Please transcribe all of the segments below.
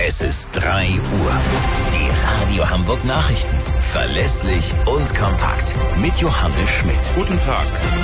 Es ist 3 Uhr. Die Radio Hamburg Nachrichten. Verlässlich und kompakt. Mit Johannes Schmidt. Guten Tag.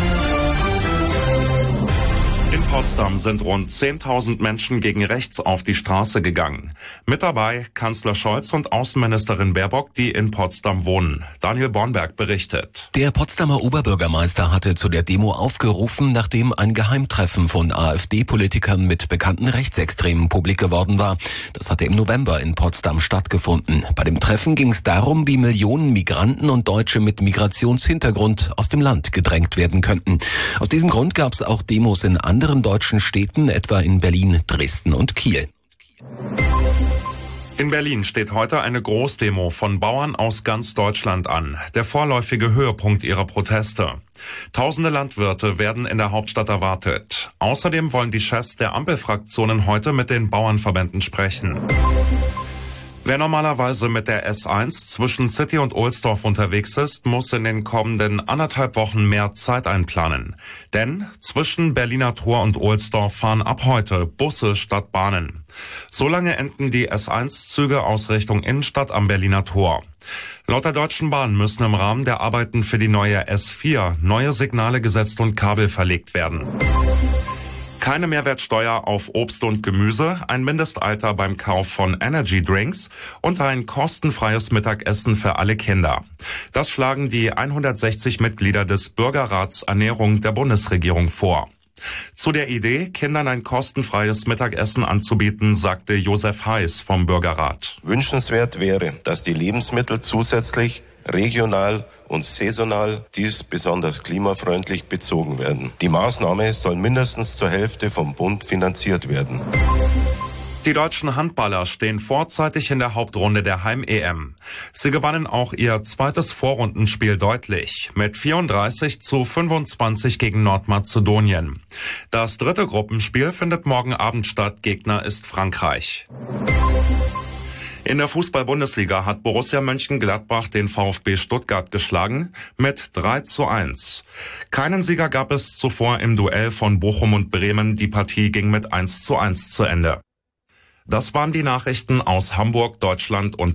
In Potsdam sind rund 10.000 Menschen gegen rechts auf die Straße gegangen. Mit dabei Kanzler Scholz und Außenministerin Baerbock, die in Potsdam wohnen. Daniel Bornberg berichtet. Der Potsdamer Oberbürgermeister hatte zu der Demo aufgerufen, nachdem ein Geheimtreffen von AfD-Politikern mit bekannten Rechtsextremen publik geworden war. Das hatte im November in Potsdam stattgefunden. Bei dem Treffen ging es darum, wie Millionen Migranten und Deutsche mit Migrationshintergrund aus dem Land gedrängt werden könnten. Aus diesem Grund gab es auch Demos in anderen deutschen Städten, etwa in Berlin, Dresden und Kiel. In Berlin steht heute eine Großdemo von Bauern aus ganz Deutschland an. Der vorläufige Höhepunkt ihrer Proteste. Tausende Landwirte werden in der Hauptstadt erwartet. Außerdem wollen die Chefs der Ampelfraktionen heute mit den Bauernverbänden sprechen. Wer normalerweise mit der S1 zwischen City und Ohlsdorf unterwegs ist, muss in den kommenden 1,5 Wochen mehr Zeit einplanen. Denn zwischen Berliner Tor und Ohlsdorf fahren ab heute Busse statt Bahnen. Solange enden die S1-Züge aus Richtung Innenstadt am Berliner Tor. Laut der Deutschen Bahn müssen im Rahmen der Arbeiten für die neue S4 neue Signale gesetzt und Kabel verlegt werden. Keine Mehrwertsteuer auf Obst und Gemüse, ein Mindestalter beim Kauf von Energy Drinks und ein kostenfreies Mittagessen für alle Kinder. Das schlagen die 160 Mitglieder des Bürgerrats Ernährung der Bundesregierung vor. Zu der Idee, Kindern ein kostenfreies Mittagessen anzubieten, sagte Josef Heiß vom Bürgerrat. Wünschenswert wäre, dass die Lebensmittel zusätzlich regional und saisonal, dies besonders klimafreundlich bezogen werden. Die Maßnahme soll mindestens zur Hälfte vom Bund finanziert werden. Die deutschen Handballer stehen vorzeitig in der Hauptrunde der Heim-EM. Sie gewannen auch ihr zweites Vorrundenspiel deutlich mit 34:25 gegen Nordmazedonien. Das dritte Gruppenspiel findet morgen Abend statt. Gegner ist Frankreich. In der Fußball-Bundesliga hat Borussia Mönchengladbach den VfB Stuttgart geschlagen mit 3:1. Keinen Sieger gab es zuvor im Duell von Bochum und Bremen. Die Partie ging mit 1:1 zu Ende. Das waren die Nachrichten aus Hamburg, Deutschland und